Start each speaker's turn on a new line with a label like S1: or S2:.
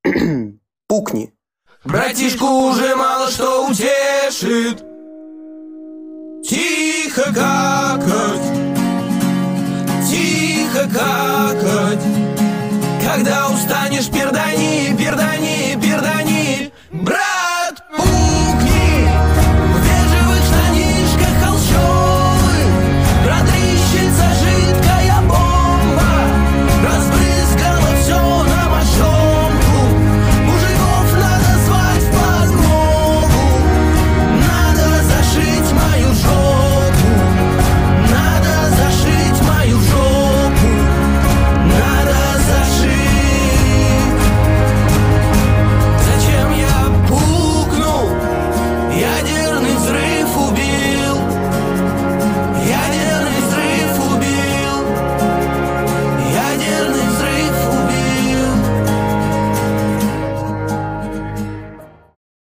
S1: Пукни.
S2: Братишку уже мало что утешит. Тихо какать, тихо какать. Когда устанешь, пердани, пердани.